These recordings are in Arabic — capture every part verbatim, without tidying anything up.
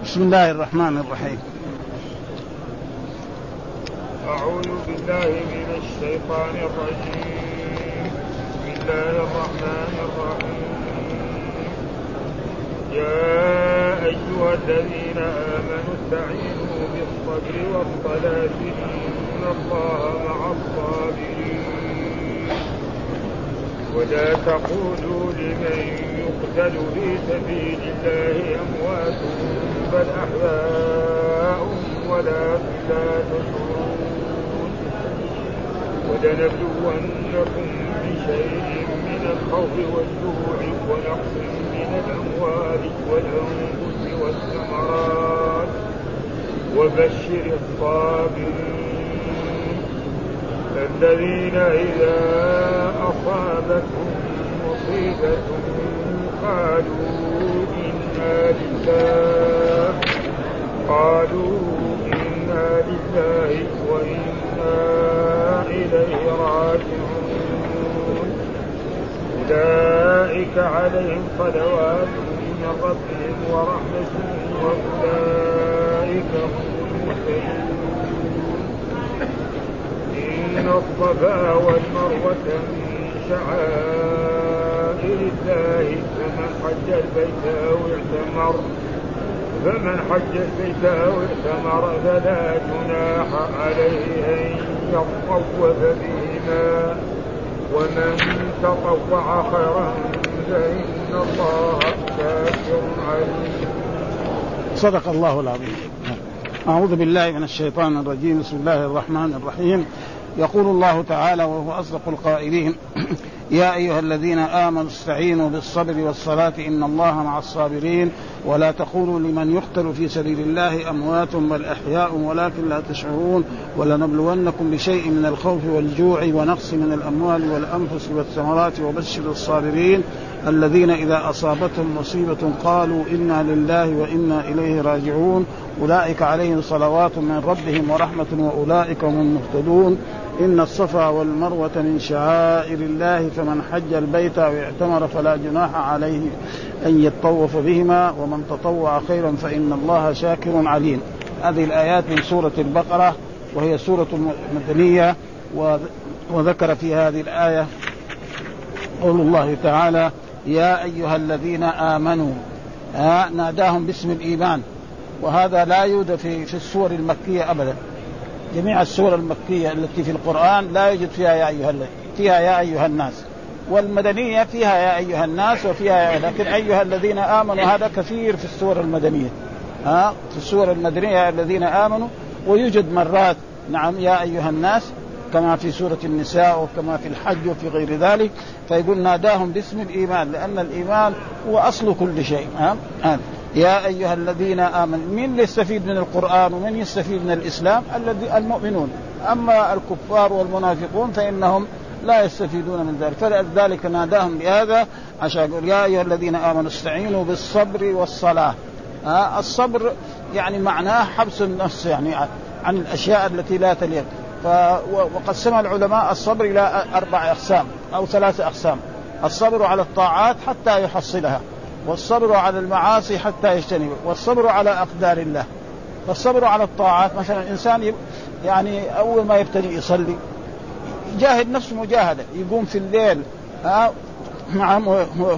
بسم الله الرحمن الرحيم. أعوذ بالله من الشيطان الرجيم. بسم الله الرحمن الرحيم. يا أيها الذين آمنوا استعينوا بالصبر والصلاة إن الله مع الصابرين. ولا تقولوا لمن يقتل في سبيل الله أموات بل أحياء ولكن لا تشعرون. ولنبلونكم بشيء من الخوف والجوع ونقص من الأموال والأنفس والثمرات وبشر الصابرين الذين إذا أصابتهم مصيبة قالوا إنا لله قالوا إنا لله وإنا إليه راجعون. أولئك عليهم صلوات من ربهم ورحمة وأولئك هم المهتدون. إن الصفا والمروة من شعائر الله فمن حج البيت أو اعتمر فمن حج البيت أو اعتمر فلا جناح عليه أن يطوف بهما ومن تطوع خيرا فإن الله شاكر عليم. صدق الله العظيم. أعوذ بالله من الشيطان الرجيم. بسم الله الرحمن الرحيم. يقول الله تعالى وهو أصدق القائلين: يا أيها الذين آمنوا استعينوا بالصبر والصلاة إن الله مع الصابرين ولا تقولوا لمن يقتل في سبيل الله أموات بل أحياء ولكن لا تشعرون. ولنبلونكم بشيء من الخوف والجوع ونقص من الأموال والأنفس والثمرات وبشر الصابرين الذين إذا أصابتهم مصيبة قالوا إنا لله وإنا إليه راجعون. أولئك عليهم صلوات من ربهم ورحمة وأولئك هم المهتدون. إن الصفا والمروة من شعائر الله فمن حج البيت أو اعتمر فلا جناح عليه أن يطوف بهما ومن تطوع خيرا فإن الله شاكر عليم. هذه الآيات من سورة البقرة وهي سورة مدنية. وذكر في هذه الآية قول الله تعالى: يا أيها الذين آمنوا. آه ناداهم باسم الإيمان، وهذا لا يوجد في في السور المكية أبدا. جميع السور المكية التي في القرآن لا يوجد فيها يا أيها فيها يا أيها الناس، والمدنية فيها يا أيها الناس وفيها يا لكن أيها الذين آمنوا هذا كثير في السور المدنية. ها في السور المدنية يا الذين آمنوا، ويوجد مرات نعم يا أيها الناس كما في سورة النساء وكما في الحج وفي غير ذلك. فيقول ناداهم باسم الإيمان لأن الإيمان هو أصل كل شيء. ها يا أيها الذين آمنوا. من يستفيد من القرآن ومن يستفيد من الإسلام؟ الذي المؤمنون. أما الكفار والمنافقون فإنهم لا يستفيدون من ذلك. فلذلك ناداهم بهذا عشان يقول يا أيها الذين آمنوا استعينوا بالصبر والصلاة. ها الصبر يعني معناه حبس النفس يعني عن الأشياء التي لا تليق. وقسم العلماء الصبر إلى أربع أقسام أو ثلاثة أقسام: الصبر على الطاعات حتى يحصلها، والصبر على المعاصي حتى يجتنبه، والصبر على أقدار الله. فالصبر على الطاعات مثلا الإنسان يعني أول ما يبتدي يصلي يجاهد نفسه مجاهدة، يقوم في الليل ها نعم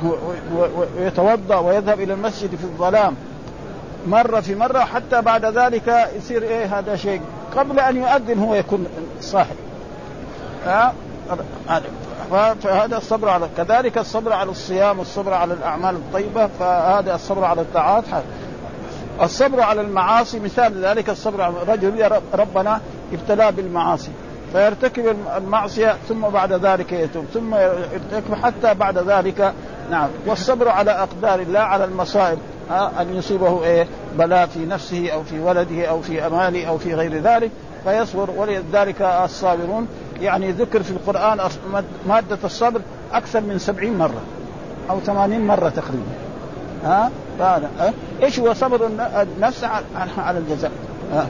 ويتوضأ ويذهب إلى المسجد في الظلام مرة في مرة حتى بعد ذلك يصير إيه هذا شيء قبل أن يؤذن هو يكون صاحب. ها فهذا الصبر على كذلك الصبر على الصيام والصبر على الأعمال الطيبة، فهذا الصبر على الطاعات. الصبر على المعاصي مثال ذلك الصبر على رجل ربنا ابتلاه بالمعاصي فيرتكب المعصية ثم بعد ذلك يتوب ثم يرتكب حتى بعد ذلك نعم. والصبر على أقدار الله على المصائب أن يصيبه إيه بلاء في نفسه أو في ولده أو في أماله أو في غير ذلك فيصبر. ولذلك الصابرون يعني ذكر في القرآن مادة الصبر أكثر من سبعين مرة أو ثمانين مرة تقريبا. ها هذا إيش هو صبر النفس على الجزاء. ها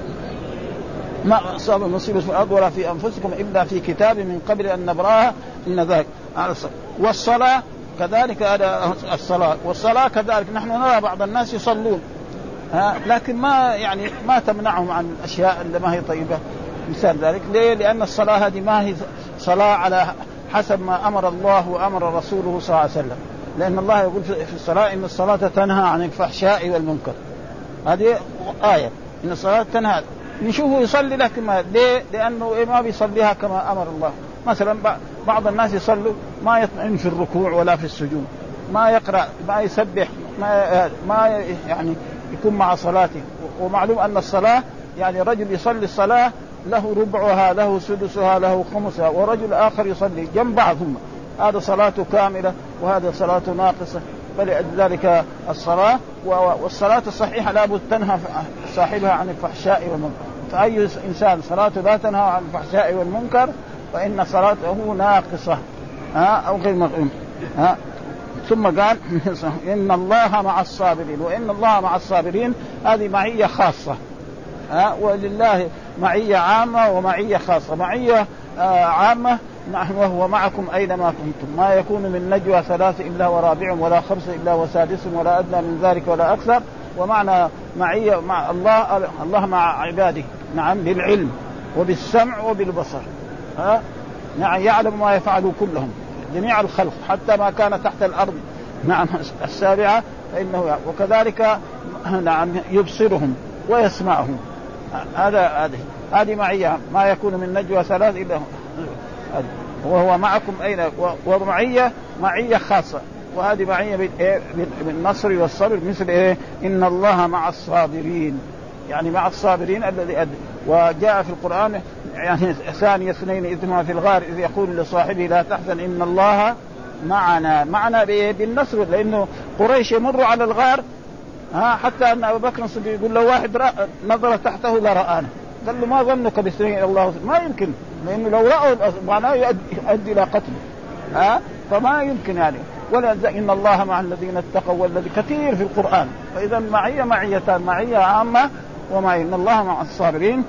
ما أصاب مصيبة في الأرض ولا في أنفسكم إلا في كتاب من قبل أن نبراها إن ذاك على الصبر. والصلاة كذلك هذا الصلاة والصلاة كذلك نحن نرى بعض الناس يصلون ها لكن ما يعني ما تمنعهم عن الأشياء اللي ما هي طيبة. مثال ذلك ليه؟ لأن الصلاة هذه ما هي صلاة على حسب ما أمر الله وأمر رسوله صلى الله عليه وسلم، لأن الله يقول في الصلاة إن الصلاة تنهى عن الفحشاء والمنكر. هذه آية إن الصلاة تنهى. نشوفه يصلي لكن ما ليه؟ لأنه ما بيصليها كما أمر الله. مثلا بعض الناس يصلوا ما يطمئن في الركوع ولا في السجود، ما يقرأ، ما يسبح، ما ما يعني يكون مع صلاته. ومعلوم أن الصلاة يعني رجل يصلي الصلاة له ربعها، له سدسها، له خمسها، ورجل آخر يصلي جنب بعضهم، هذا صلاته كاملة وهذا صلاته ناقصة. فلذلك الصلاة والصلاة الصحيحة لابد تنهى صاحبها عن الفحشاء والمنكر. فأي إنسان صلاته لا تنهى عن الفحشاء والمنكر فإن صلاته ناقصة ها أو غير مقيم. ها ثم قال إن الله مع الصابرين، وإن الله مع الصابرين هذه معية خاصة. ها ولله معية عامة ومعية خاصة. معية آه عامة نحن وهو معكم أينما كنتم، ما يكون من نجوى ثلاث إلا ورابعهم ولا خمسة إلا وسادسهم ولا أدنى من ذلك ولا أكثر. ومعنى معية مع الله، الله مع عباده نعم بالعلم وبالسمع وبالبصر. ها نعم يعلم ما يفعلوا كلهم جميع الخلق حتى ما كان تحت الأرض نعم السابعة فإنه، وكذلك نعم يبصرهم ويسمعهم. هذا هذه هذه معية ما يكون من نجوى ثلاث إلا وهو معكم أين. ومعية معية خاصة، وهذه معية بالنصر والصبر مثل إيه إن الله مع الصابرين، يعني مع الصابرين الذي أد... وجاء في القرآن يعني ثاني اثنين إذ هما في الغار إذ يقول لصاحبه لا تحزن إن الله معنا. معنا بالنصر، لأنه قريش يمروا على الغار ها حتى أن أبو بكر الصديق يقول له واحد رأ... نظر تحته لرآنا، قال له ما ظنك باثنين الله، ما يمكن، لأنه لو رأوا معناه يؤدي إلى قتله ها فما يمكن يعني. ولا إن الله مع الذين اتقوا والذي كثير في القرآن. فإذا معية معيتان، معية عامة ومعية إن الله مع الصابرين.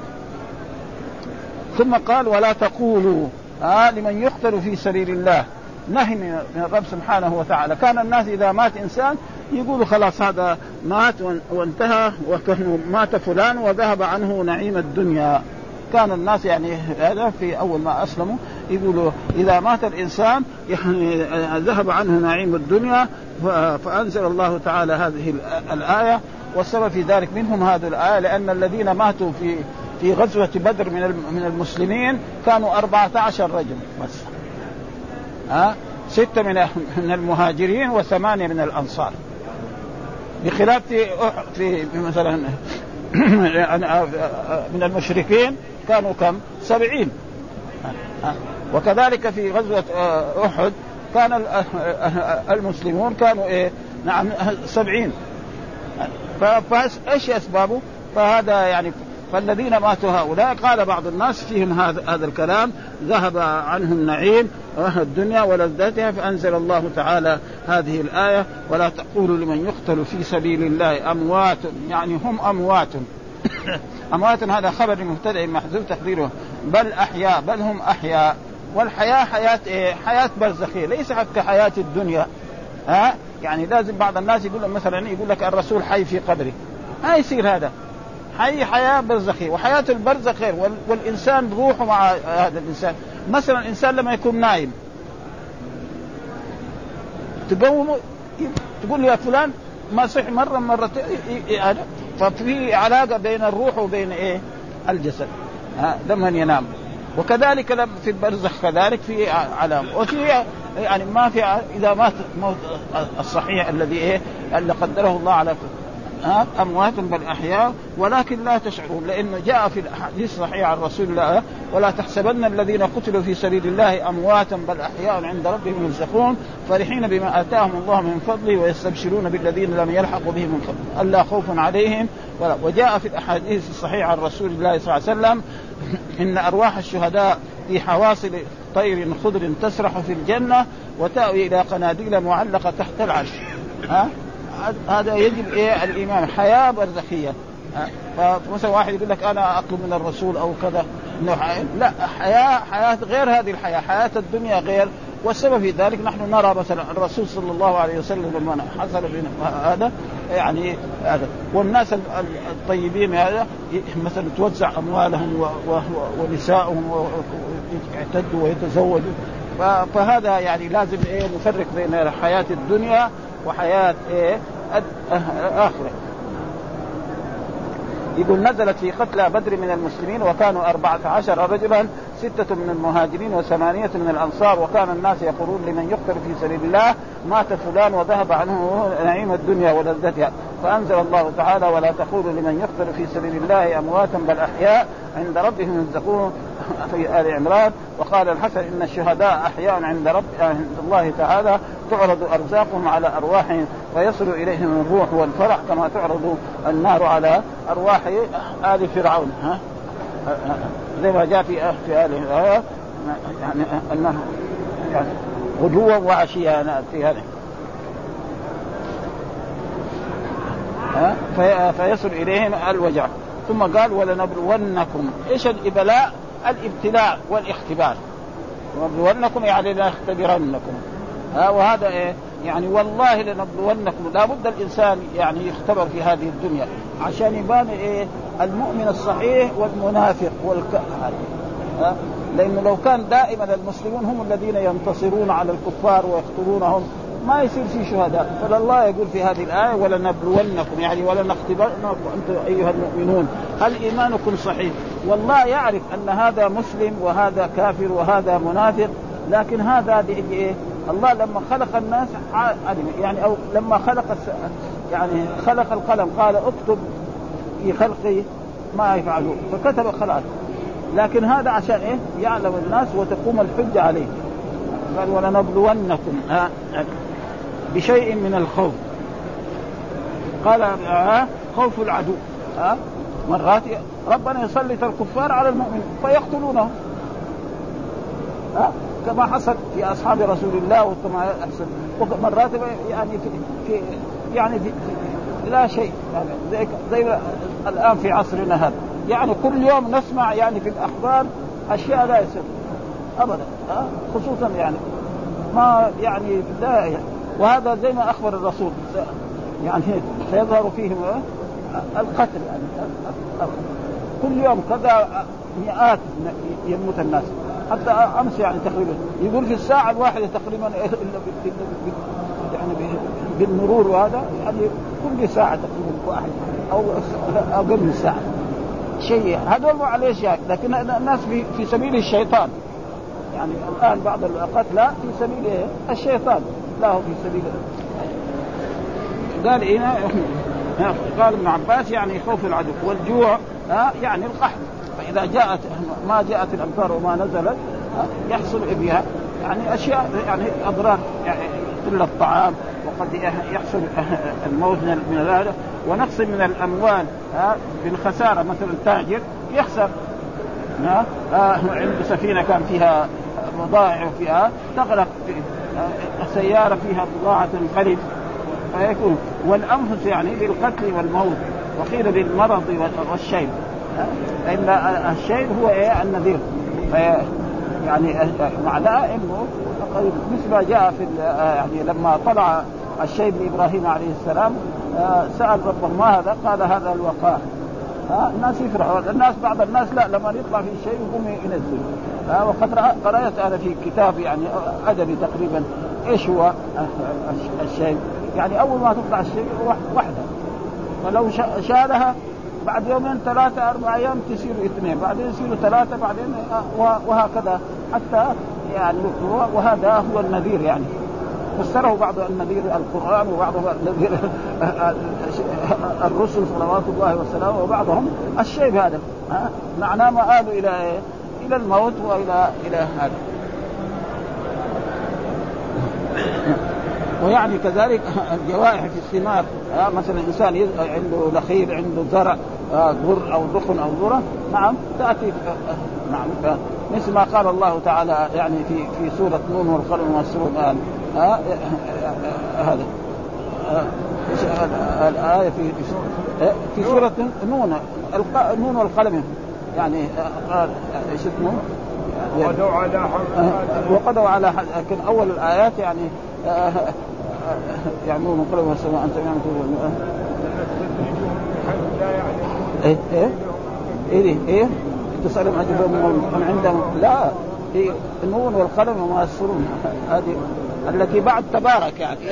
ثم قال ولا تقولوا ها لمن يقتل في سبيل الله، نهي من الرب سبحانه وتعالى. كان الناس إذا مات إنسان يقولوا خلاص هذا مات وانتهى وكأنه مات فلان وذهب عنه نعيم الدنيا. كان الناس يعني هذا في أول ما أسلموا يقولوا إذا مات الإنسان يعني ذهب عنه نعيم الدنيا. فأنزل الله تعالى هذه الآية، والسبب في ذلك منهم هذه الآية لأن الذين ماتوا في في غزوة بدر من من المسلمين كانوا أربعة عشر رجل بس، ها ستة من من المهاجرين وثمانية من الأنصار، بخلاف في في مثلا من المشركين كانوا كم سبعين. وكذلك في غزوة أحد كان المسلمون كانوا إيه نعم سبعين. فإيش أسبابه؟ فهذا يعني فالذين ماتوا هؤلاء قال بعض الناس فيهم هذا هذا الكلام ذهب عنهم النعيم الدنيا ولذتها. فأنزل الله تعالى هذه الآية ولا تقولوا لمن يقتل في سبيل الله أموات، يعني هم أموات. أموات هذا خبر مبتدأ محذوف تقديره بل أحياء، بل هم أحياء. والحياة حياة إيه؟ حياة برزخية ليس حتى حياة الدنيا. ها يعني لازم بعض الناس يقول مثلا يقول لك الرسول حي في قبره، ما يصير هذا. حي حياة برزخية، وحياة البرزخ خير، والإنسان روحه مع هذا الإنسان. مثلا الإنسان لما يكون نايم تقومه تقول يا فلان ما صح مرة مرتين، ففي علاقة بين الروح وبين إيه الجسد لما ينام. وكذلك لما في البرزخ كذلك في علامة. وفي يعني ما في إذا مات موت الصحيح الذي إيه اللي قدره الله على أموات بل أحياء ولكن لا تشعرون. لأنه جاء في الحديث الصحيح عن رسول الله ولا تحسبن الذين قتلوا في سبيل الله أمواتا بل أحياء عند ربهم يرزقون فرحين بما آتاهم الله من فضله ويستبشرون بالذين لم يلحقوا بهم من فضله ألا خوف عليهم ولا. وجاء في الأحاديث الصحيحة عن رسول الله صلى الله عليه وسلم إن أرواح الشهداء في حواصل طير خضر تسرح في الجنة وتأوي إلى قناديل معلقة تحت العرش. ها هذا يجب إيه الإيمان حياة برزخية. فمثلا واحد يقول لك أنا أطلب من الرسول أو كذا، إنه لا، حياة حياة غير هذه الحياة، حياة الدنيا غير والسبب في ذلك نحن نرى مثلا الرسول صلى الله عليه وسلم لما حصل هذا يعني هذا والناس الطيبين هذا مثلا توزع أموالهم ونسائهم ويعتدوا ويتزوجوا. فهذا يعني لازم إيه نفرق بين حياة الدنيا وحياة إيه الآخرة. يقول نزلت في قتلى بدر من المسلمين وكانوا أربعة عشر رجلا ستة من المهاجرين وثمانية من الأنصار وكان الناس يقولون لمن يقتل في سبيل الله مات فلان وذهب عنه نعيم الدنيا ولذتها فأنزل الله تعالى ولا تقولوا لمن يقتل في سبيل الله أمواتا بل أحياء عند ربهم يرزقون في آل عمران. وقال الحسن إن الشهداء أحياء عند رب عند الله تعالى تعرض أرزاقهم على أرواحهم ويصل إليهم الروح والفرح كما تعرض النار على أرواح آل فرعون. ها زي ما جاء في في آل يعني أنه يعني غدوا وعشيا في هذا فيصل إليهم الوجع. ثم قال ولنبلونكم. إيش الإبلاء؟ الابتلاء والاختبار. ونبلونكم يعني لنختبرنكم. ها وهذا إيه يعني والله لنبلونكم. لا بد الإنسان يعني يختبر في هذه الدنيا عشان يبان إيه المؤمن الصحيح والمنافق والكافر. ها لأنه لو كان دائما المسلمون هم الذين ينتصرون على الكفار ويقتلونهم ما يصير في شهداء. فالله يقول في هذه الآية ولنبلونكم يعني ولنختبرنكم أنتم أيها المؤمنون هل إيمانكم صحيح. والله يعرف أن هذا مسلم وهذا كافر وهذا منافق لكن هذا إيه الله لما خلق الناس يعني أو لما خلق يعني خلق القلم قال اكتب في خلقي ما يفعلون فكتب خلاص. لكن هذا عشان إيه يعلم الناس وتقوم الحجة عليه. قال ولنبلونكم بشيء من الخوف. قال خوف العدو. مرات ربنا يسلط الكفار على المؤمنين فيقتلونهم كما حصل في أصحاب رسول الله وكما حصل مرات يعني في, في يعني في لا شيء يعني زي, زي الآن في عصرنا هذا يعني كل يوم نسمع يعني في الأخبار أشياء لا يصير أبدا خصوصا يعني ما يعني لا يعني. وهذا زي ما أخبر الرسول يعني سيظهر فيهم القتل يعني كل يوم كذا مئات يموت الناس. حتى أمس يعني تقريبا يقول في الساعة الواحدة تقريبا يعني بالمرور وهذا يعني كل ساعة تقريبا واحد أو أقل من ساعة شيء. هذول مو عليه شيء لكن الناس في في سبيل الشيطان يعني الآن بعض القتلى في سبيل الشيطان لا هو في سبيل. قال هنا قال ابن عباس يعني خوف العدو والجوع يعني القحط. فإذا جاءت ما جاءت الأمطار وما نزلت يحصل بها يعني أشياء يعني أضرار يعني قلة الطعام وقد يحصل الموت من هذا ونقص من الأموال بالخسارة. مثلا تاجر يخسر عنده سفينة كان فيها بضائع وفيها تغرق سيارة فيها بضاعة تنقلب فيكون. والأنفس يعني بالقتل والموت وقيل بالمرض والشيب لأن الشيب هو إيه النذير يعني معناه إنه مثل ما جاء في يعني لما طلع الشيب لإبراهيم عليه السلام سأل ربه ما هذا قال هذا الوقاح. الناس يفرحوا الناس بعض الناس لا لما يطلع في الشيء يقوم ينزل. وقد قرأت أنا في كتاب يعني أدبي تقريبا إيش هو الشيء يعني أول ما تطلع الشيء واحدة فلو شالها بعد يومين ثلاثة أربع أيام تصير اثنين بعدين يصيروا ثلاثة بعدين وهكذا حتى يعني. وهذا هو النذير يعني فسره بعض النذير القرآن وبعض النذير الرسل صلوات الله وسلامه وبعضهم الشيء هذا معناه ما آلوا إلى إلى الموت وإلى إلى هذا. ويعني كذلك الجوائح في الثمار مثلا إنسان عنده نخيل عنده زرع ذر أو دخن أو ذرة نعم تأتي نعم مثل ما قال الله تعالى يعني في في سورة نون والقلم والسور هذا الآية في في سورة نون نون والقلم يعني قال ايش اسمه وقضوا على حد وقضوا على حد. لكن أول الآيات يعني يعملون من قلب والسماء أنت يعني تقول إيه إيه إيه إيه تسألهم أجبهم من عندهم لا هي النون والقلم وما يسرون هذه التي بعد تبارك يعني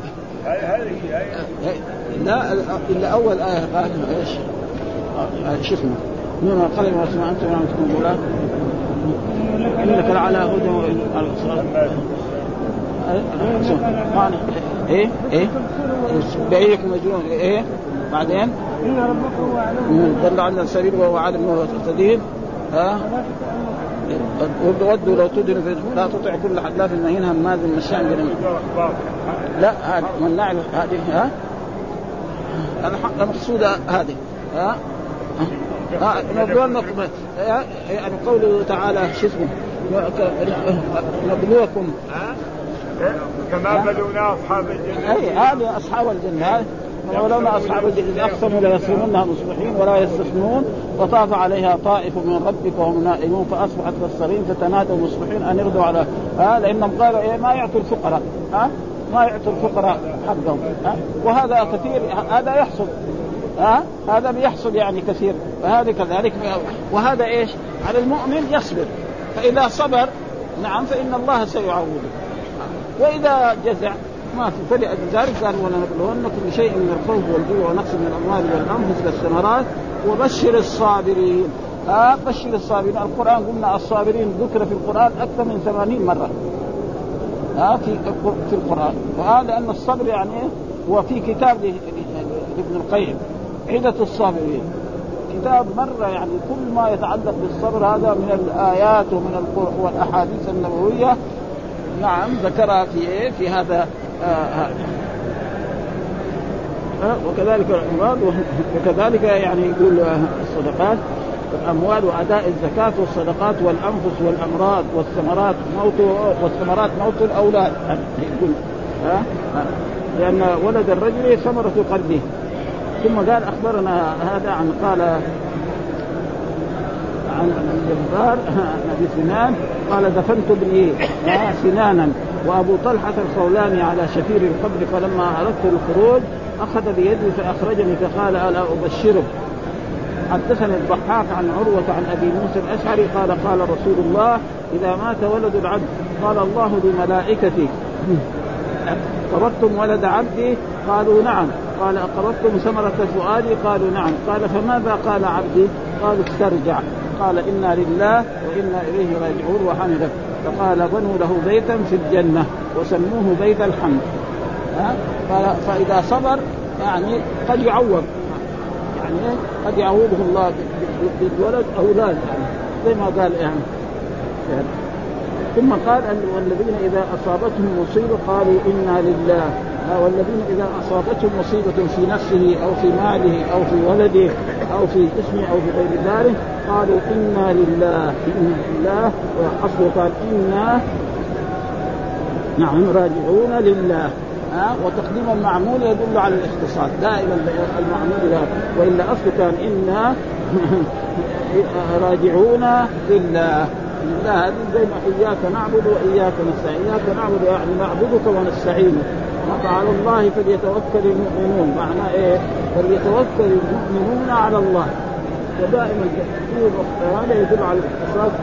لا إلا أول آية قال إيش شو اسمه نون والقلم والسماء أنت يعني تقول لا إنك لعلى هدى الصراط إيه إيه بعيدك مجنون إيه بعدين إن ربكم وعلم دل عنا السبيل وهو عالم وهو تهتدين ها ودوا لو تدري لا تطع كل حلاف مهين هماز مشاء بنميم لا هذه من نعرف هذه ها المقصودة هذه ها ها نبلونكم يعني قوله تعالى شو اسمه نبلوكم كما بلونا أصحاب الجنة أي هذه أصحاب الجنة ولولا أصحاب الجنة أقسموا ليصرمنها مصبحين ولا يستثنون وطاف عليها طائف من ربك وهم نائمون فأصبحت كالصريم فتنادوا مصبحين أن يرضوا على ها لأنهم قالوا إيه ما يعطوا الفقراء ها ما يعطوا الفقراء حقهم ها وهذا كثير هذا يحصل ها هذا بيحصل يعني كثير وهذا كذلك وهذا إيش على المؤمن يصبر فإذا صبر نعم فإن الله سيعوضه وإذا جزع ما في فلذلك قال ولنبلونكم بشيء من الخوف والجوع ونقص من الأموال والأنفس والثمرات وبشر الصابرين آه بشر الصابرين. القرآن قلنا الصابرين ذكر في القرآن أكثر من ثمانين مرة آه في في القرآن وهذا أن الصبر يعني هو في كتاب لابن القيم عدة الصابرين كتاب مرة يعني كل ما يتعلق بالصبر هذا من الآيات ومن القرآن والأحاديث النبوية نعم ذكرها في إيه في هذا آه آه وكذلك الأموال وكذلك يعني يقول الصدقات الأموال وأداء الزكاة والصدقات والأنفس والأمراض والثمرات موت والثمرات موت الأولاد يقول ها آه آه لأن ولد الرجل ثمرة قلبه. ثم قال أخبرنا هذا عن قال عن الجبار أبي سنان قال دفنت ابني سنانا وأبو طلحة الخولاني على شفير القبر فلما أردت الخروج أخذ بيدي فأخرجني فقال ألا أبشرك. حدثني الضحاك عن عروة عن أبي موسى الأشعري قال قال رسول الله إذا مات ولد العبد قال الله لملائكته قبضتم ولد عبدي قالوا نعم قال أقبضتم ثمرة فؤادي قالوا نعم قال فماذا قال عبدي قالوا استرجع قال إنا لله وإنا إليه راجعون وحمده فقال بنوا له بيتا في الجنة وسموه بيت الحمد. فإذا صبر يعني قد يعوض يعني قد يعوضه الله بالولد أولاد يعني زي ما قال يعني, يعني. ثم قال والذين إذا أصابتهم مصيبة قالوا إنا لله والذين إذا أصابتهم مصيبة في نفسه أو في ماله أو في ولده أو في جسمه أو في غير ذلك قالوا إنا لله إنا لله وأصله قال إنا نعم راجعون لله ها وتقديم المعمول يدل على الاختصاص دائما المعمول له وإلا أصله كان إنا راجعون لله لا هذه زي ما إياك نعبد وإياك نستعين إياك نعبد يعني نعبدك ونستعينك وعلى الله فليتوكل المؤمنون معنى إيه فليتوكل المؤمنون على الله ودائما هذا يدل على الاختصاص.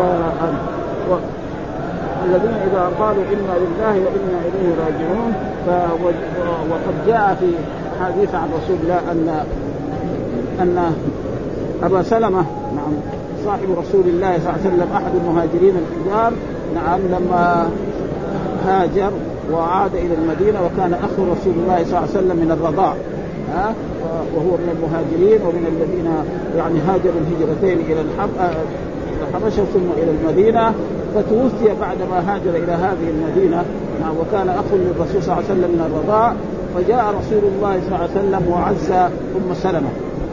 الذين إذا قالوا إنا لله وإنا إليه راجعون وقد جاء في حديث عن رسول الله أن أن أبا سلمة نعم صاحب رسول الله صلى الله عليه وسلم أحد المهاجرين الكبار نعم لما هاجر وعاد إلى المدينة وكان أخو رسول الله صلى الله عليه وسلم من الرضاع ها وهو من المهاجرين ومن الذين يعني هاجروا الهجرتين إلى الحبشة ثم إلى المدينة فتوفي بعدما هاجر إلى هذه المدينة وكان أخو للرسول صلى الله عليه وسلم من الرضاع فجاء رسول الله صلى الله عليه وسلم وعز أم سلمة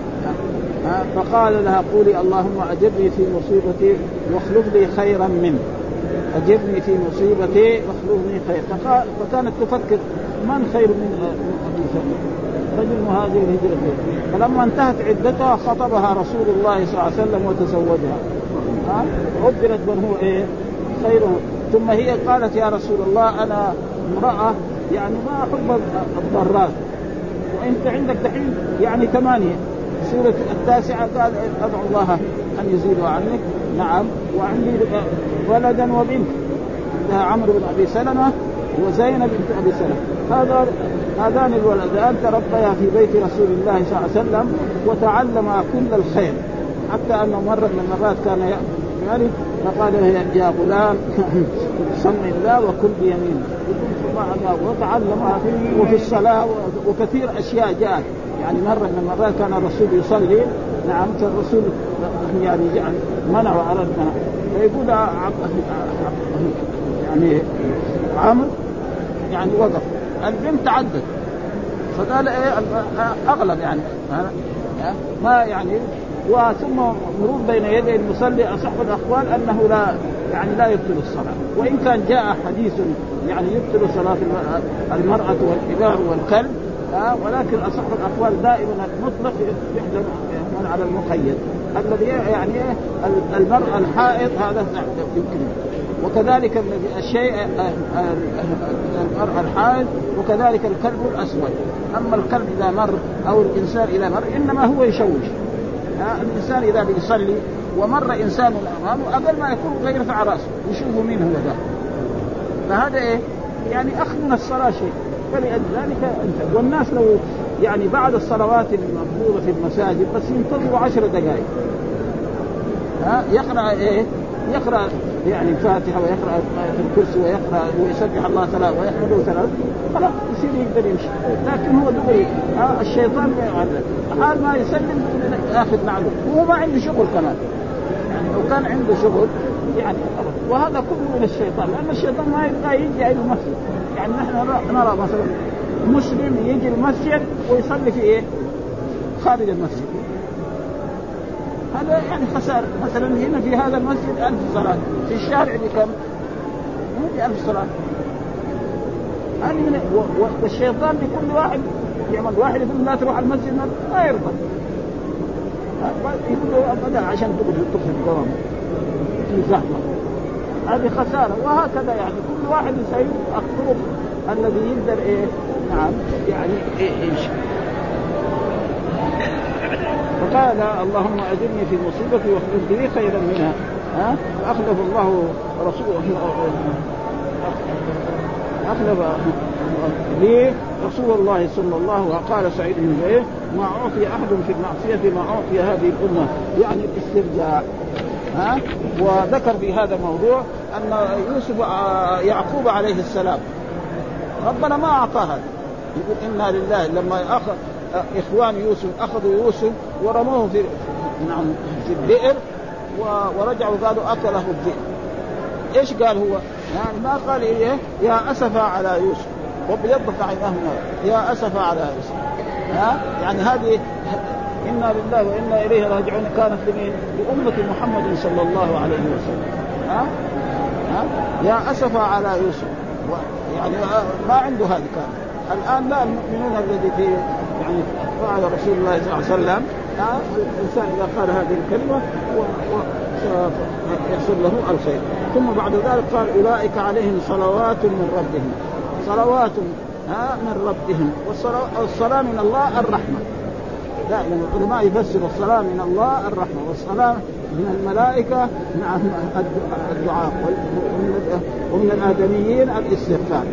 فقال لها قولي اللهم أجرني في مصيبتي واخلف لي خيرا منه أجرني في مصيبتي واخلفني خير. فكانت تفكر من خير من أبي سلمة رجل مهاجر الهجرة فلما انتهت عدتها خطبها رسول الله صلى الله عليه وسلم وتزوجها عبرت من هو إيه خيره. ثم هي قالت يا رسول الله أنا امرأة يعني ما أحب الضرات، وأنت عندك دحين يعني ثمانية، سورة التاسعة قال أدعو الله أن يزيدوا عنك. نعم، وعندي ولدا وبنت عندها عمرو بن أبي سلمة وزينب بنت أبي سلمة، هذا هذان الولدان تربيا في بيت رسول الله صلى الله عليه وسلم وتعلما كل الخير، حتى أنه مرة من المرات كان يعني فقال يا غلام سمع الله وكل بيمين وتعلمها وفي الصلاة وكثير أشياء جاءت. يعني مرة من المرات كان الرسول يصلي، نعم الرسول يعني يعني منع وأردنا فيقول يعني عمرو يعني وقف، البنت عدت فقال ايه اغلب يعني ما يعني. وثم مرور بين يدي المصلي اصح الاقوال انه لا يعني لا يبطل الصلاه، وان كان جاء حديث يعني يبطل صلاه المراه والحجار والكلب، ولكن اصح الاقوال دائما المطلق يحمل على المقيد الذي يعني المراه الحائض هذا يمكن، وكذلك الشيء المرأة الحائض، وكذلك الكلب الأسود. أما الكلب إذا مر أو الإنسان إذا مر إنما هو يشوش. الإنسان إذا بيصلي ومر إنسان أمامه أقل ما يكون غير يرفع رأسه يشوفه مين هو ذا، فهذا إيه يعني أخذ من الصلاة شيء. فلذلك أنت والناس لو يعني بعد الصلوات المفروضة في المساجد بس ينتظروا عشر دقائق ها يقرأ إيه يقرأ يعني الفاتحة ويقرأ آية الكرسي ويقرأ ويسبح الله ثلاث ويحمده ثلاث خلاص يصير يقدر يمشي. لكن هو دغري آه الشيطان حال ما يسلم ياخذ معلوم وهو ما عنده شغل كمان، يعني لو كان عنده شغل يعني. وهذا كله من الشيطان، لأن الشيطان ما يبغى يجي إلى المسجد. يعني نحن نرى مثلا مسلم يجي المسجد ويصلي في إيه خارج المسجد، هذا يعني خسارة. مثلا هنا في هذا المسجد ألف صلاة، في الشارع بكم؟ مو ألف صلاة. هذه من والشيطان بكل واحد يعمل واحد يقول لا تروح المسجد ما يرضى، يقول له أبدا عشان تقول تدخل الدوام في زحمة، هذه خسارة. وهكذا يعني كل واحد يسوي الطرق الذي يقدر إيه نعم يعني إيه يمشي. فقال اللهم أجرني في مصيبتي واخلف لي خيرا منها. ها أخلف الله رسوله أخلف لي رسول الله صلى الله عليه وسلم. قال سعيد بن زيد ما أعطي أحد في المعصية ما أعطي هذه الأمة، يعني الاسترجاع. ها وذكر في هذا الموضوع أن يوسف يعقوب عليه السلام ربنا ما أعطاها، يقول إنا لله. لما أخذ إخوان يوسف أخذوا يوسف ورموه في نعم في البئر ورجعوا قالوا أكله الذئب. إيش قال هو؟ يعني ما قال إيه يا أسف على يوسف وبيضت عيناه يا أسف على يوسف. ها يعني هذه إنا لله وإنا إليه راجعون كانت لمين؟ لأمة محمد صلى الله عليه وسلم. ها ها يا أسف على يوسف، يعني ما عنده هذه كان. الآن لا المؤمنون الذي في يعني فعل رسول الله صلى الله عليه وسلم الإنسان إذا قال هذه الكلمة يحصل له الخير. ثم بعد ذلك قال أولئك عليهم صلوات من ربهم، صلوات من ربهم. والصلاة من الله الرحمة، دائما العلماء يفسروا الصلاة من الله الرحمة، والصلاة من الملائكة مع الدعاء، ومن الآدميين الاستغفار.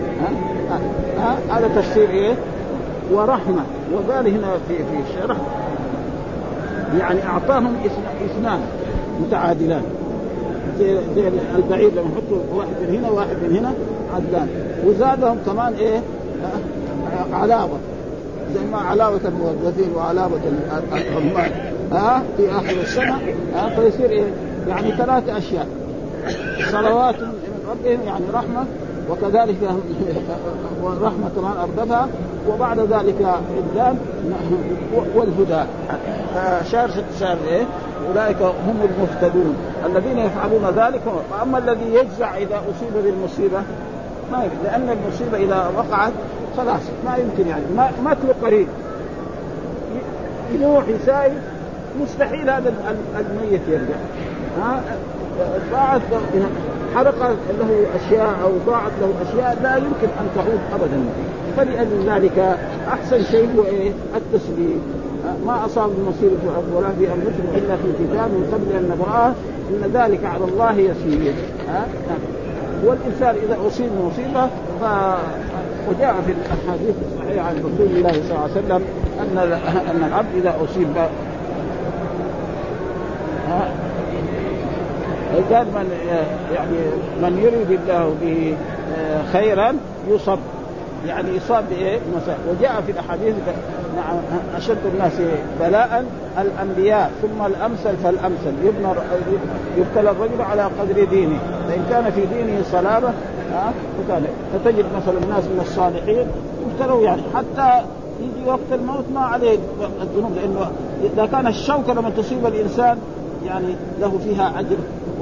هذا تفسير إيه ورحمة. وقال هنا في في الشرح يعني أعطاهم اثنان متعادلان زي, زي البعيد لما يحطوا واحد من هنا واحد من هنا عدلان، وزادهم كمان إيه علاوة زي ما علاوة الموظفين وعلاوة العمال ها في آخر السنة ها فيصير إيه يعني ثلاثة أشياء: صلوات من ربهم يعني رحمة، وكذلك والرحمة كمان أردفها، وبعد ذلك عدلان والهدى. شار شار إيه أولئك هم المهتدون الذين يفعلون ذلك. وأما الذي يجزع إذا أصيب بالمصيبة ما يمكن، لأن المصيبة إذا وقعت خلاص ما يمكن يعني ما ما تلو قريب يروح يسايب مستحيل هذا الميت يرجع. ها ضاعت حرق له أشياء أو ضاعت له أشياء لا يمكن أن تعود أبدا. فلأجل ذلك أحسن شيء هو إيه؟ التسليم. ما أصاب المصيبة في الأرض ولا في أنفسهم إلا في كتاب من قبل أن نبرأه إن ذلك على الله يسير. ها والإنسان إذا أصيب مصيبة ف... وجاء في الحديث الصحيح عن رسول الله صلى الله عليه وسلم أن أن العبد إذا أصيب قال من يعني من يريد الله به خيرا يصب يعني يصاب بإيه مثلا. وجاء في الأحاديث نعم أشد الناس بلاء الأنبياء ثم الأمثل فالأمثل يبنى يبتلى الرجل على قدر دينه فإن كان في دينه صلابة فتجد مثلا الناس من الصالحين يبتلوا يعني حتى يجي وقت الموت ما عليه الذنوب لأنه إذا كان الشوكة لما تصيب الإنسان يعني له فيها أجر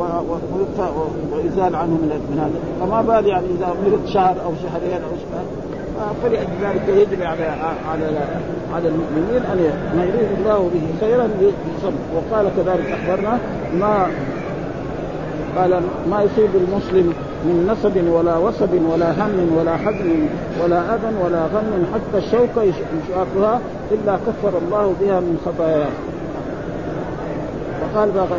وإزال عنه من هذا فما بال يعني إذا مرض شهر أو شهرين أو شهر. فلأجل ذلك يجب على على على المؤمنين أن ما يريد الله به خيرا يصب. وقال كذلك أخبرنا ما قال ما يصيب المسلم من نصب ولا وصب ولا هم ولا حزن ولا أذى ولا غم حتى الشوكة يشاقها إلا كفر الله بها من خطاياه. وقال بقى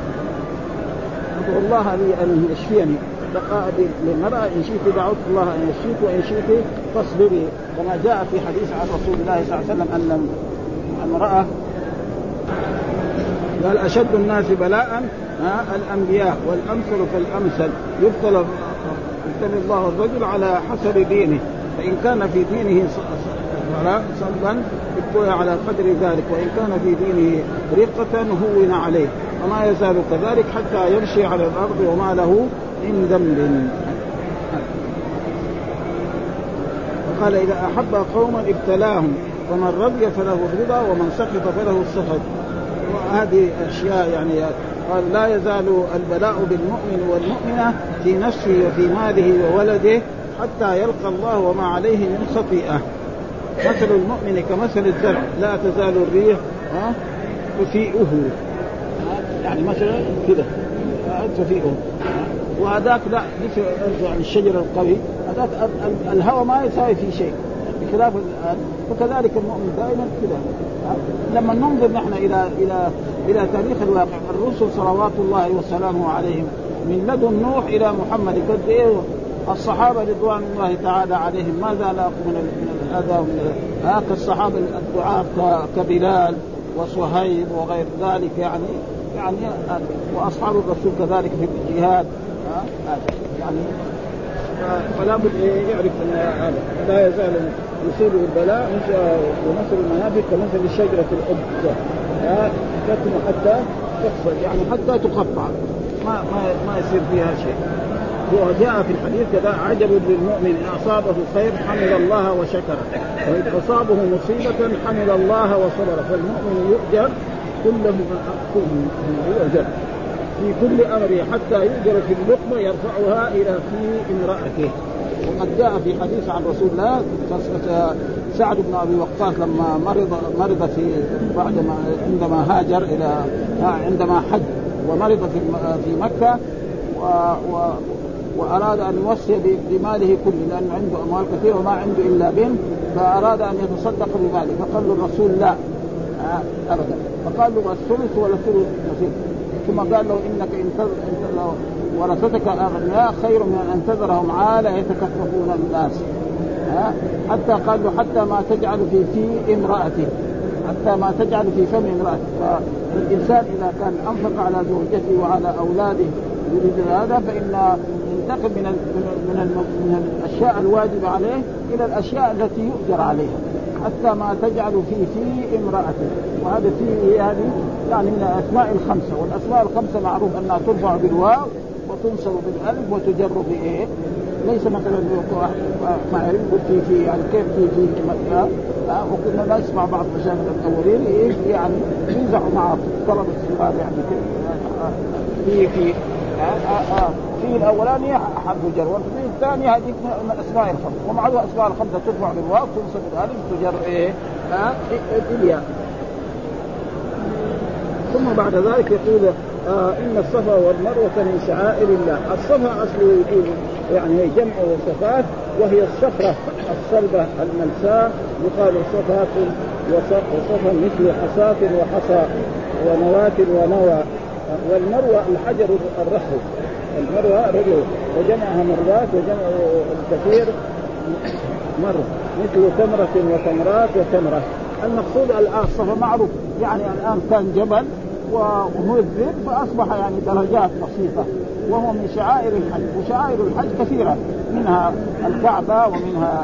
أدعو الله لي أن يشفيني دقاء للمرأة إن شئت دعوت الله أن يشفيك وإن شئت فاصبري كما جاء في حديث عن رسول الله صلى الله عليه وسلم أن المرأة قال أشد الناس بلاء الأنبياء والأمثل فالأمثل يبتلى يبتلى الله الرجل على حسب دينه فإن كان في دينه صلبا ابتلى على قدر ذلك وإن كان في دينه رقة هون عليه وما يزال كذلك حتى يمشي على الأرض وما له من ذنب. وقال إذا أحب قوما ابتلاهم فمن رضي فله الرضا ومن سخط فله السخط. وهذه أشياء يعني قال لا يزال البلاء بالمؤمن والمؤمنة في نفسه وفي ماله وولده حتى يلقى الله وما عليه من خطيئة. مثل المؤمن كمثل الزرع لا تزال الريح تفيئه يعني مثلا كده تفيئه وهذاك لا مثل يعني الشجر القوي هذاك الهواء ما يساوي فيه شيء بخلاف الآن. وكذلك المؤمن دائما كده. لما ننظر نحن إلى إلى إلى تاريخ الواقع الرسل صلوات الله وسلامه عليهم من لدن نوح إلى محمد قد إيه الصحابة رضوان الله تعالى عليهم ماذا لاقوا من الأذى هاك الصحابة الدعاة كبلال وصهيب وغير ذلك يعني يعني وأصحاب الرسول كذلك في الجهاد يعني فلا بد يعرف أن هذا لا يزال يصيب البلاء ومثل المنافق كمثل الشجرة الأب تكن حتى تقصد يعني حتى تقطع ما ما ما يصير فيها شيء. وجاء في الحديث كذا عجب للمؤمن إن أصابه خير حمد الله وشكر وإن أصابه مصيبة حمد الله وصبر فالمؤمن يؤجر كله يؤجر في كل أمره حتى يؤجر في اللقمة يرفعها إلى في امرأته. وقد جاء في حديث عن رسول الله سعد بن أبي وقاص لما مرض مرض في بعد ما عندما هاجر إلى عندما حج ومرض في في مكة و, و وأراد أن يوصي بماله كله لأنه عنده أموال كثيرة وما عنده إلا بنت فأراد أن يتصدق بماله فقال له الرسول لا أبدا فقال له الثلث ولا الثلث نصيب ثم قال له إنك إن ورثتك أغنياء خير من أن تذرهم عالة يتكففون الناس حتى قال له حتى ما تجعل في في امرأته حتى ما تجعل في فم امرأته. فالإنسان إذا كان أنفق على زوجته وعلى أولاده يريد هذا فإن ينتقل من من من الأشياء الواجبة عليه إلى الأشياء التي يؤجر عليها حتى ما تجعل في في امرأته. وهذا في هذه يعني من الأسماء الخمسة والأسماء الخمسة معروف أنها ترفع بالواو وتنصب بالألف وتجر بإيه ليس مثلا ما يعرف في في يعني كيف في في مكة وكنا نسمع بعض مشايخ الأولين إيه يعني ينزعوا مع طلب الصغار يعني في في في الأولاني حرف جر وفي الثاني هذه من الأسماء الخمسة ومعها أسماء الخمسة ترفع بالواو تنصب بالألف تجر إيه بالياء. ثم بعد ذلك يقول آه إن الصفا والمروة من شعائر الله. الصفا أصله يقول يعني هي جمع وصفات، وهي الصخرة الصلبة الملساء يقال صفات، وصفا مثل حصاة وحصى ونواة ونوى. والمروة الحجر الرخو، المروة رجل وجمعها مرات وجمع الكثير مرة، مثل تمرة وتمرات وتمرة. المقصود الآن الصفا معروف يعني الآن كان جبل ومذب فأصبح يعني درجات بسيطة، وهو من شعائر الحج. وشعائر الحج كثيرة، منها الكعبة ومنها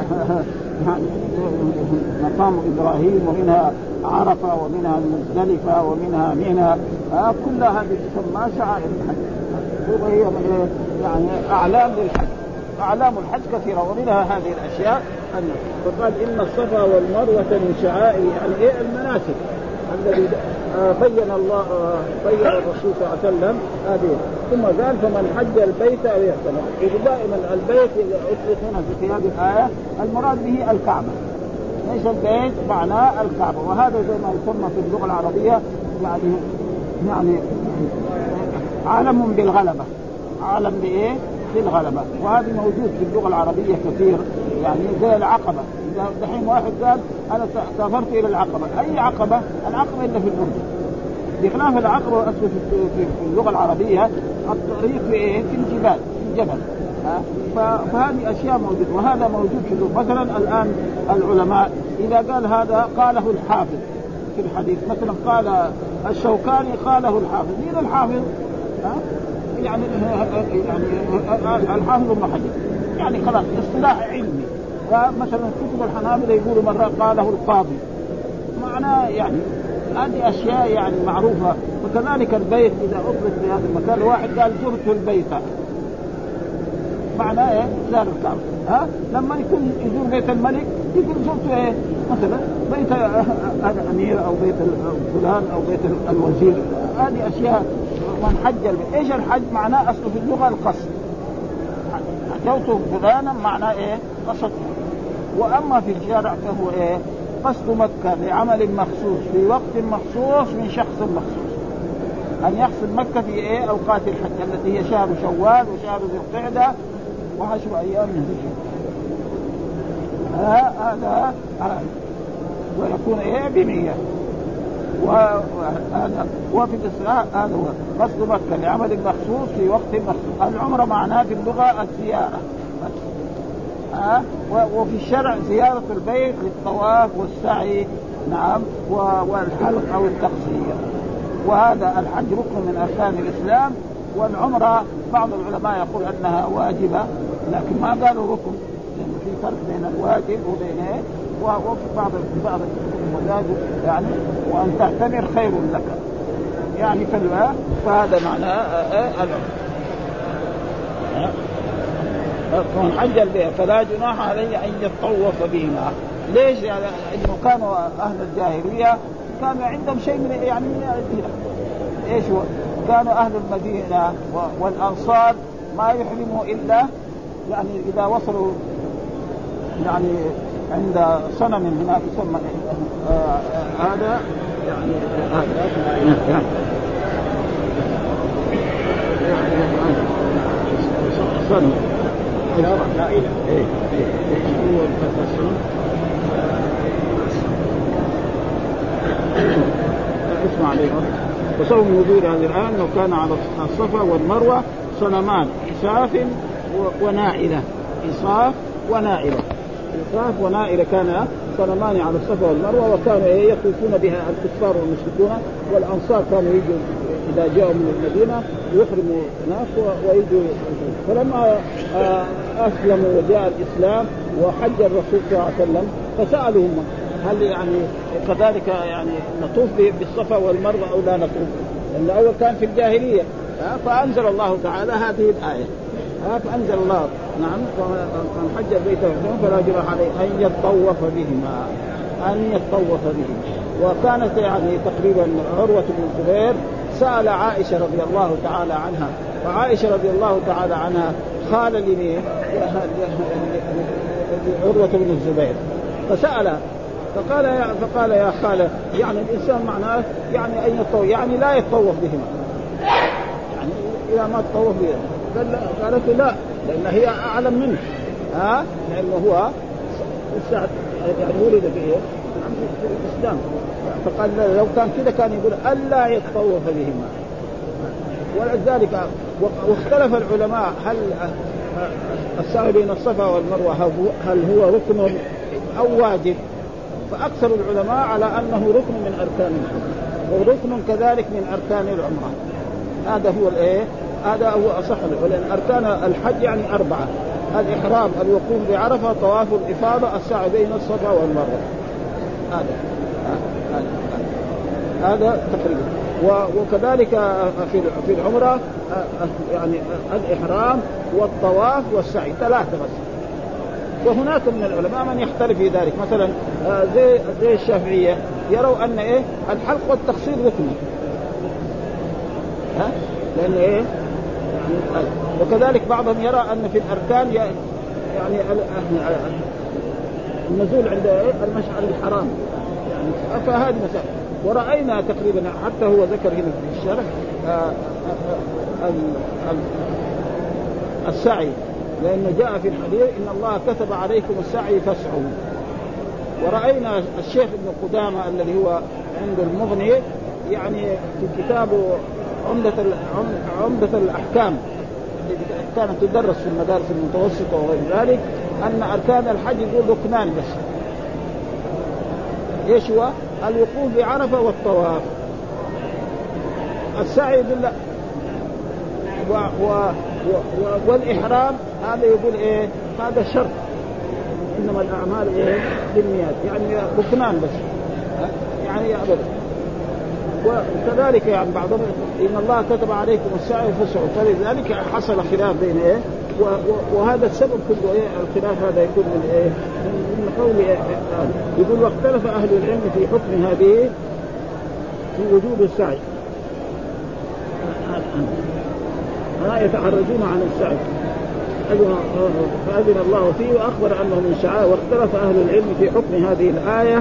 مقام إبراهيم ومنها عرفة ومنها المزدلفة ومنها منى، آه كلها هذه تسمى شعائر الحج، وهي يعني أعلام للحج. أعلام الحج كثيرة ومنها هذه الأشياء. فقال إن الصفا والمروة من شعائر، يعني إيه المناسك الذي بين الله بين الرسول صلى الله عليه وسلم هذه. ثم قال فمن حج البيت أو يعتمر. ودائما البيت إذا أطلق هنا في هذه الآية المراد به الكعبة. ليس البيت معناه الكعبة، وهذا زي ما يسمى في اللغة العربية يعني يعني عالم بالغلبة، عالم بإيه؟ بالغلبة. وهذا موجود في اللغة العربية كثير، يعني زي العقبة. إذا دحين واحد قال أنا سافرت إلى العقبة، أي عقبة؟ العقبة إلا في الأردن، بخلاف العقبة أصله في اللغة العربية الطريق في إيه؟ في الجبال، في الجبل. فهذه أشياء موجودة، وهذا موجود في اللغة. مثلا الآن العلماء إذا قال هذا قاله الحافظ في الحديث، مثلا قال الشوكاني قاله الحافظ. مين الحافظ؟ ها؟ يعني يعني الحافظ ابن حجر، يعني خلاص اصطلاح علمي. ومثلا كتب الحنابلة يقولوا مرة قاله القاضي، معناه يعني هذه أشياء يعني معروفة. وكذلك البيت إذا أطلق في هذا المكان، واحد قال زرت البيت، معناه إيه؟ زار الكعبة. ها لما يكون يزور بيت الملك يقول زرت إيه؟ مثلا بيت الأمير أو بيت فلان أو بيت الوزير. هذه أشياء. من حج البيت، إيش الحج؟ معناه أصله في اللغة القصد، حجوت فلانا معناه إيه؟ قصد. وأما في الشارع فهو إيه؟ قصد مكة لعمل مخصوص في وقت مخصوص من شخص مخصوص. أن يقصد مكة في إيه؟ أوقات الحج التي هي شهر شوال وشهر ذي القعدة وعشر أيام من ذي الحجة. هذا هذا ويكون إيه؟ بنية. وهذا وفي الإسراء هذا هو قصد مكة لعمل مخصوص في وقت مخصوص. العمرة معناه في اللغة الزيارة، ها وفي الشرع زيارة البيت للطواف والسعي، نعم، والحلق أو التقصير. وهذا الحج ركن من أركان الإسلام. والعمرة بعض العلماء يقول أنها واجبة، لكن ما قالوا ركن، لأن في فرق بين الواجب وبين إيه؟ وفي بعض بعض الواجب يعني وأن تعتمر خير لك، يعني فالوا فهذا معناه العمرة. من حج البيت فلا جناح عليه أن يتطوف بهما. ليش؟ يعني إنه كانوا أهل الجاهلية كانوا عندهم شيء من يعني من الدين. إيش هو؟ كانوا أهل المدينة والأنصار ما يحرموا إلا يعني إذا وصلوا يعني عند صنم هناك يسمى آه هذا يعني هذا صنم لا إله إيه إيه هو الصنم اسمع عليه. وسبب نزول هذه الآن أنه كان على الصفا والمروة صنمان إساف ونائلة، إساف ونائلة، إساف ونائلة كان صنمان على الصفا والمروة، وكانوا يطوفون بها الكفار والمشركون. والأنصار كانوا يجوا إذا جاءوا من المدينة يحرموا هناك ويجوا. فلما أسلموا وجاء الإسلام وحج الرسول صلى الله عليه وسلم فسألهم هل يعني كذلك يعني نطوف بالصفا والمروة أو لا نطوف؟ لأن أول كان في الجاهلية. فأنزل الله تعالى هذه الآية. فأنزل الله نعم من حج البيت فلا جناح عليه أن يتطوف بهما، أن يتطوف بهما. وكانت يعني تقريبا عروة بن الزبير سأل عائشة رضي الله تعالى عنها، وعائشة رضي الله تعالى عنها خال لمين؟ عروة بن الزبير. فسأل فقال يا فقال يا خالة يعني الإنسان معناه يعني أن يتطوف يعني لا يتطوف بهما، إلى ما تطوف بها. قال قالت لا لأن هي أعلم منه ها لأنه هو الساعة يعني ولد فيه في الإسلام. فقال لو كان كذا كان يقول ألا يتطوف بهما. ولذلك واختلف العلماء هل السعي بين الصفا والمروة هل هو ركن أو واجب. فأكثر العلماء على أنه ركن من أركان الحج وركن كذلك من أركان العمرة. هذا هو الإيه هذا هو أصح لأن أركان الحج يعني أربعة: الإحرام، الوقوف بعرفة، طواف الإفاضة، السعي بين الصفا والمروة. هذا هذا هذا تقريبا. وكذلك في في العمرة يعني الإحرام والطواف والسعي ثلاثة بس. وهناك من العلماء من يختلف في ذلك، مثلا زي زي الشافعية يروا أن إيه الحلق والتقصير ركن ها لأن إيه يعني وكذلك بعضهم يرى أن في الأركان يعني النزول عند إيه المشعر الحرام يعني. فهذه مسائل. ورأينا تقريبا حتى هو ذكر هنا في الشرح السعي لأنه جاء في الحديث إن الله كتب عليكم السعي فاسعوا. ورأينا الشيخ ابن قدامة الذي هو عند المغني يعني في كتابه عمدة عمدة الأحكام التي كانت تدرس في المدارس المتوسطة وغير ذلك أن أركان الحج يقول ركنان بس. إيش هو؟ الوقوف بعرفة والطواف. السعي بالله و... و... و... والإحرام هذا يقول إيه هذا شرط إنما الأعمال إيه بالنيات يعني ركنان بس يعني أبدا. وكذلك يعني بعضهم إن الله كتب عليكم السعي فاسعوا. فلذلك حصل خلاف بين إيه وهذا السبب كله إيه الخلاف هذا يكون من إيه من قول إيه يقول واختلف أهل العلم في حكم هذه في وجوب السعي. ها يتحرجون عن السعي فأذن الله فيه وأخبر أنه من شعائر. واختلف أهل العلم في حكم هذه الآية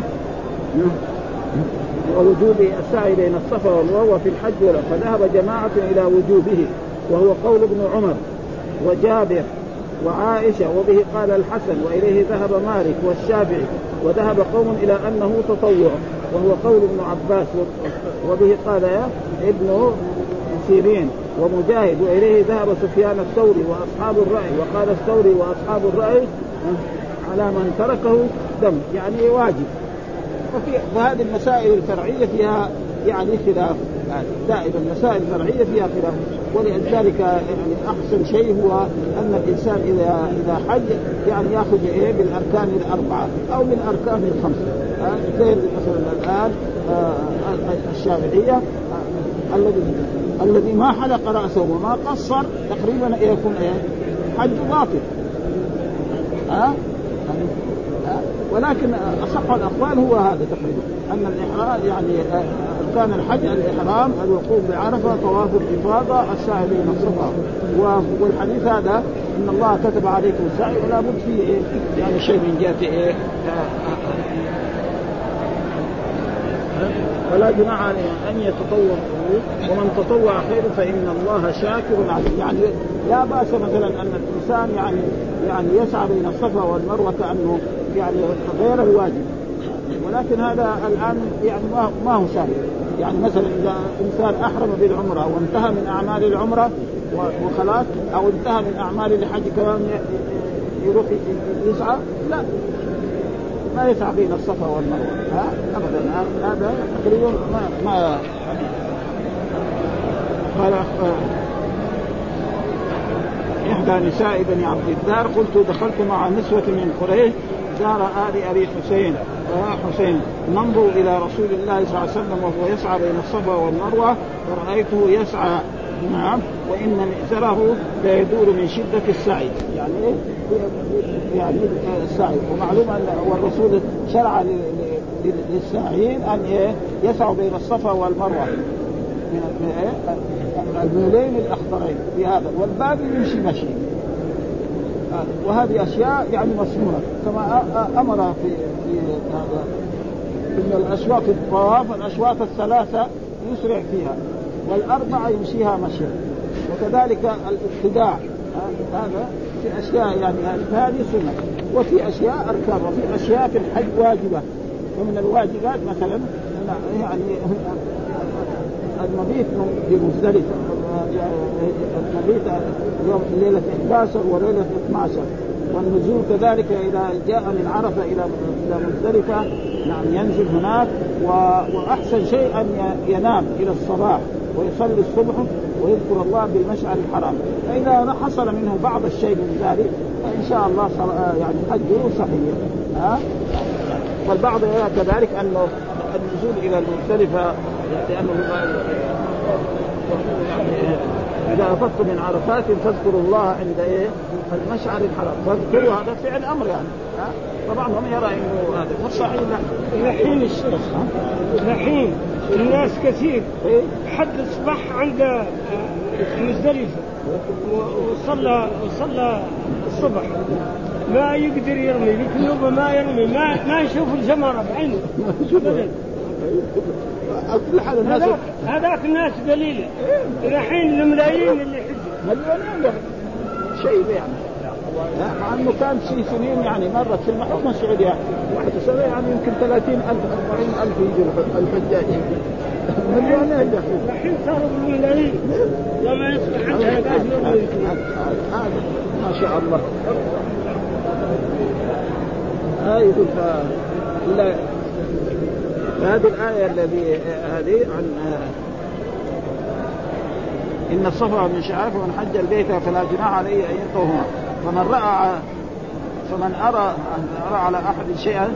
ووجوب السعي بين الصفا والمروة في الحج ولا. فذهب جماعة إلى وجوبه وهو قول ابن عمر وجابر وعائشة وبه قال الحسن وإليه ذهب مالك والشافعي. وذهب قوم إلى أنه تطوع وهو قول ابن عباس وبه قال ابن سيرين ومجاهد. وإليه ذهب سفيان الثوري وأصحاب الرأي. وقال الثوري وأصحاب الرأي على من تركه دم يعني واجب. وفي وهذه المسائل الفرعية فيها يعني خلاف يعني دائما المسائل الفرعية فيها خلاف. ولذلك يعني أحسن شيء هو أن الإنسان إذا إذا حج يعني يأخذ إيه بالأركان الأربعة أو بالأركان الخمسة. زي مثلا الآن الشافعية الذي الذي ما حلق رأسه وما قصر تقريبا يكون إيه حج باطل. ها ولكن أصح الأقوال هو هذا تقريبا أن الإحرام يعني أركان الحج الإحرام، الوقوف بعرفة، طواف الإفاضة، السعي بين الصفا. والحديث هذا إن الله كتب عليكم السعي ولا بد فيه إيه يعني شيء من جهة إيه ولا جماعة أن يتطوع ومن تطوع خير فإن الله شاكر عليم. يعني لا بأس مثلا أن الإنسان يعني يعني يسعى بين الصفا والمروة كأنه يعني غير الواجب. ولكن هذا الآن يعني ما ما هو سهل. يعني مثلا إذا إنسان أحرم بالعمرة وانتهى من أعمال العمرة وخلاص أو انتهى من أعمال الحج كمان يروح يسعى لا ما يسعى بين الصفا والمروة ها أبدا. هذا تقريبا ما ما قال إحدى نساء بني عبد الدار قلت دخلت مع نسوة من قريش زار آل أبي حسين ويا حسين ننظر إلى رسول الله صلى الله عليه وسلم وهو يسعى بين الصفا والمروة ورأيته يسعى نعم وإن مئزره لا يدور من شدة السعي يعني يعني السعي. ومعلوم أن والرسول شرع للساعين أن يسعوا بين الصفا والمروة من المولين الأخضرين في هذا والباقي يمشي مشي. وهذه أشياء يعني مسمونة كما أمر في هذا إن الأشواط الطواف الأشواط الثلاثة يسرع فيها والأربعة يمشيها مشي وكذلك الابتداع هذا في أشياء يعني هذه سنة، وفي أشياء أركان، وفي أشياء في الحج واجبة. ومن الواجبات مثلا يعني المبيت بمزدلفة، المبيت يوم ليلة إحدى عشر وليلة اثني عشر، والنزول كذلك إذا جاء من عرفة إلى إلى مزدلفة نعم ينزل هناك، وأحسن شيء أن ينام إلى الصباح ويصلي الصبح ويذكر الله بالمشعر الحرام. فإذا حصل منه بعض الشيء من ذلك فإن شاء الله يعني حجه صحيح. ها والبعض يرى كذلك أنه النزول إلى المزدلفة لأنه يعني إذا أفضت من عرفات فاذكروا الله عند إيه المشعر الحرام، فاذكروا هذا فعل أمر يعني. ها فبعضهم يرى إنه هذا والصحيح لا. الحين الشمس الحين الناس كثير حد الصباح عند مزدلفة وصلى وصلى الصبح ما يقدر يرمي، لكنه ما يرمي ما ما يشوف الجمرة بعينه. هذاك هذاك الناس قليلة الحين الملايين اللي يحجوا مليونين شيء يعني، مع انه كان في سنين يعني مرت في الحكم السعودي واحد سنة يعني يمكن ثلاثين ألف أربعين ألف يجوا الحجاج مليونين الحين صاروا بالملايين لما يصبح هذا ما شاء الله. هاي لا هذه الآية الذي هذه عن إن الصفا من شعائر ومن حج البيت فلا جناح عليه أن يطوفهما فمن رأى فمن أرى أرى على أحد شيئا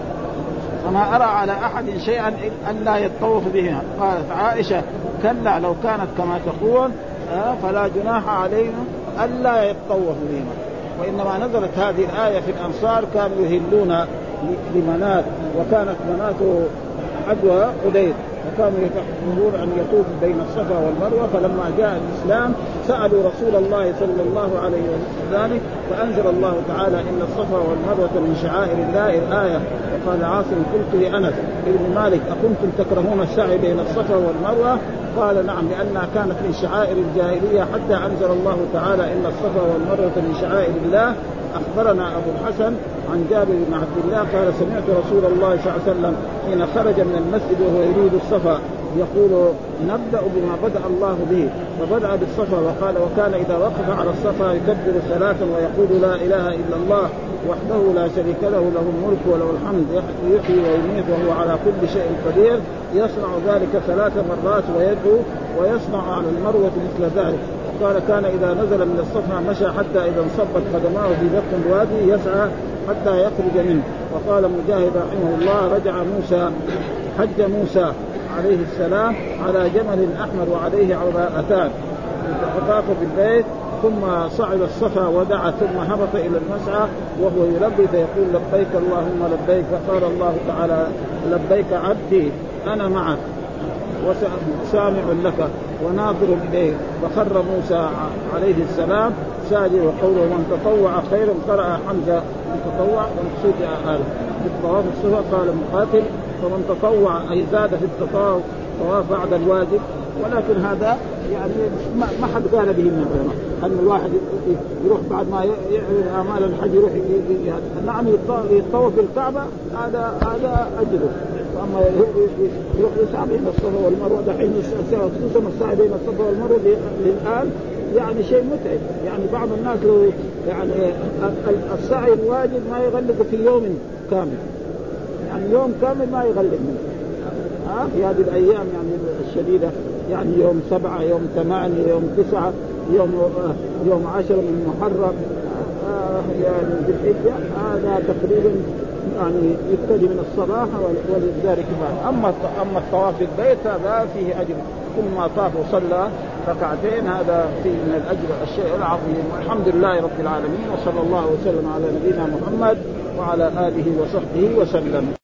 فما أرى على أحد شيئا أن لا يطوف بهما. قالت عائشة كلا لو كانت كما تقول فلا جناح عليهم أن لا يطوف بهما. وإنما نزلت هذه الآية في الأنصار كانوا يهلون لمنات، وكانت مناته عدوى قديد، فكانوا يتحملون أن يطوف بين الصفا والمروة. فلما جاء الإسلام سألوا رسول الله صلى الله عليه وسلم فأنزل الله تعالى إن الصفا والمروة من شعائر الله الآية. وقال عاصم قلت لأنس ابن مالك أكنتم تكرهون السعي بين الصفا والمروة؟ قال نعم لأنها كانت من شعائر الجاهلية حتى أنزل الله تعالى إن الصفا والمروة من شعائر الله. أخبرنا أبو الحسن عن جابر بن عبد الله قال سمعت رسول الله صلى الله عليه وسلم حين خرج من المسجد وهو يريد الصفا يقول نبدأ بما بدأ الله به، فبدأ بالصفا وقال وكان إذا وقف على الصفا يكبر ثلاثا ويقول لا إله إلا الله وحده لا شريك له له الملك وله الحمد يحيي ويميت وهو على كل شيء قدير. يصنع ذلك ثلاث مرات ويدعو ويصنع على المروة مثل ذلك. قال كان إذا نزل من الصفا مشى حتى إذا انصبت قدماه في بطن الوادي يسعى حتى يخرج منه. وقال مجاهد رحمه الله رجع موسى حج موسى عليه السلام على جمل أحمر وعليه عباءتان فطاف بالبيت ثم صعد الصفا ودعا ثم هبط إلى المسعى وهو يلبي فيقول لبيك اللهم لبيك. فقال الله تعالى لبيك عبدي أنا معك وسامع لك وناظر إليه. فخر موسى عليه السلام ساجد وقوله من تطوع خيرا قرأ حمزة من تطوع ومقصود آل في الطواف الصفا. قال مقاتل فمن تطوع أي زاد في التطاوف طواف بعد الواجب، ولكن هذا يعني ما حد قال به من العلماء أن الواحد يروح بعد ما يعمل أعمال الحج يروح نعم يطوف بالكعبة هذا هذا أجره. أما يروح يسعى بين الصفا والمروة دحين خصوصا السعي بين الصفا والمروة للآن يعني شيء متعب. يعني بعض الناس لو يعني السعي الواجب ما يغلق في يوم كامل، يعني يوم كامل ما يغلق منه ها في هذه الأيام يعني الشديدة، يعني يوم سبعة يوم ثمانية يوم تسعة يوم يوم عشرة من محرم يعني بالحجة هذا تقريبا يعني يبتدي من الصباح ولذلك بعد. أما أما الطواف بالبيت هذا فيه أجر، كل ما طاف وصلى ركعتين هذا فيه من الأجر الشيء العظيم. الحمد لله رب العالمين وصلى الله وسلم على نبينا محمد وعلى آله وصحبه وسلم.